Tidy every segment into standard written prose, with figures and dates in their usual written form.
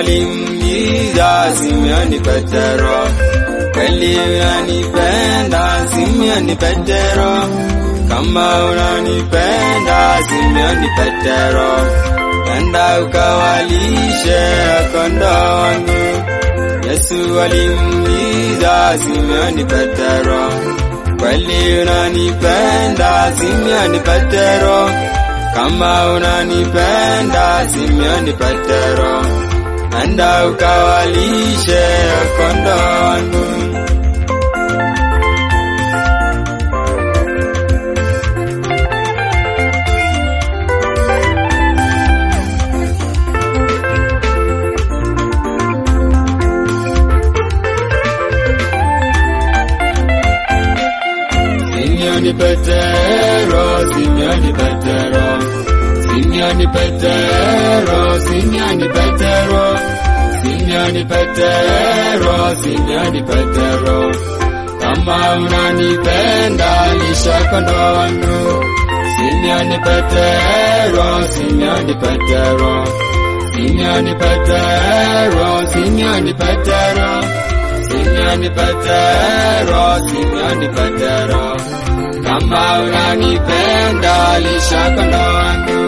walimuuliza Simioni Petero, kweli unanipenda Simioni Petero? Kama unanipenda Simioni Petero, enda ukawalishe kondoo wangu. Yesu alimuuliza Simioni Petero, kweli unanipenda Simioni Petero? Kama unanipenda Simioni Petero, enda ukawalishe kondoo wangu. Simioni Petero, Simioni Petero, Simioni Petero, Simioni Petero, Simioni Petero, Simioni Petero, kama unanipenda lisha kondoo wangu. Simioni Petero, Simioni Petero, Simioni Petero, Simioni Petero, Simioni Petero, Simioni Petero, kama unanipenda lisha kondoo wangu.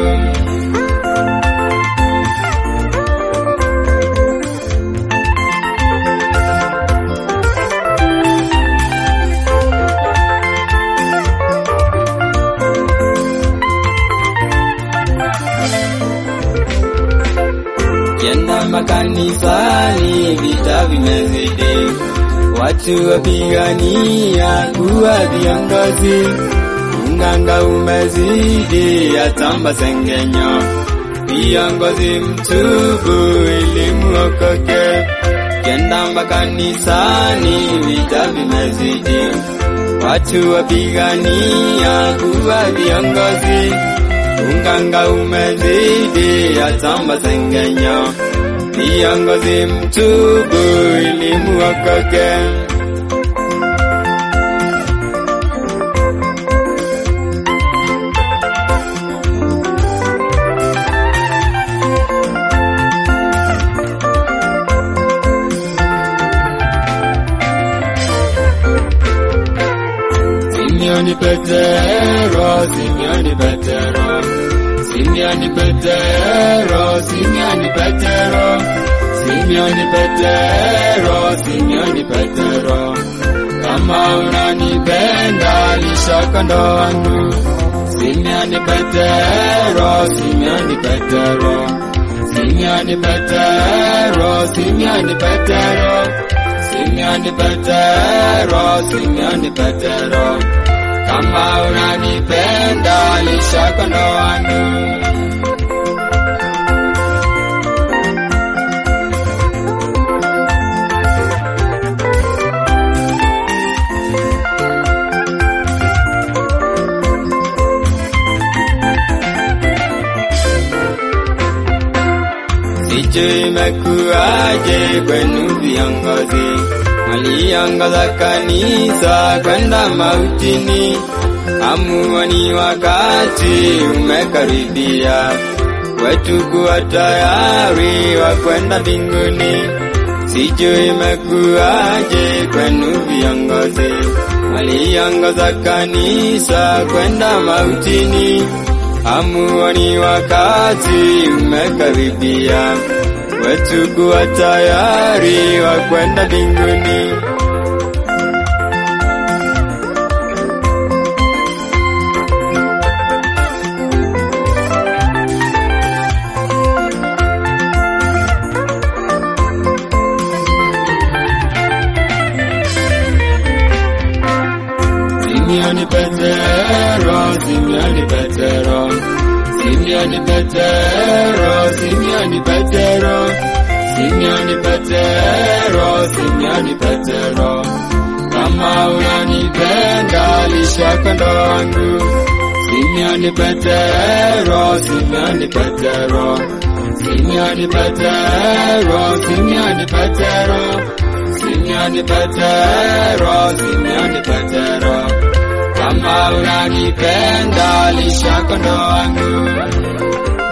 Kienda makanisani vita vimezidi, watu wapigania kuwa viongozi. Unganga umezidi hata masengenyo, viongozi mtubu ili muokoke. Kienda makanisani vita vimezidi, watu wapigania kuwa viongozi. Unganga umezidi hata masengenyo, viongozi mtubu ili muokoke. Simioni Petero, Simioni Petero, Simioni Petero, Simioni Petero, Simioni Petero, Simioni Petero, kama unanipenda lisha kondoo wangu. Simioni Petero, Simioni Petero, Simioni Petero, Simioni Petero, Simioni Petero, Simioni Petero, kama unanipenda lisha kondoo wangu. Sijui imekuwaje kwenu viongozi, waliongoza kanisa kwenda mautini. Hamuoni wakati umekaribia wetu kuwa tayari wa kwenda mbinguni. Sijui imekuwaje kwenu viongozi, waliongoza kanisa kwenda mautini. Hamuoni wakati umekaribia wetu kuwa tayari wa kwenda mbinguni. Simioni Petero, Simioni Petero, Simioni Petero, Simioni Petero, Simioni Petero, Simioni Petero, kama unanipenda lisha kondoo wangu. Simioni Petero, Simioni Petero, Simioni Petero, Simioni Petero, Simioni Petero, Simioni Petero, kama unanipenda lisha kondoo wangu.